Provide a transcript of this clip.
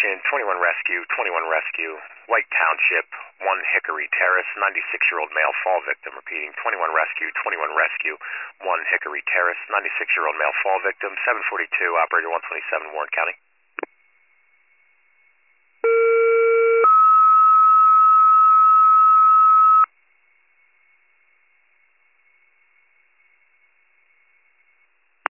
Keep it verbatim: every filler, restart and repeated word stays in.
Station, twenty-one Rescue, twenty-one Rescue, White Township, one Hickory Terrace, ninety-six-year-old male fall victim. Repeating, twenty-one Rescue, twenty-one Rescue, one Hickory Terrace, ninety-six-year-old male fall victim, seven forty-two, operator one twenty-seven, Warren County.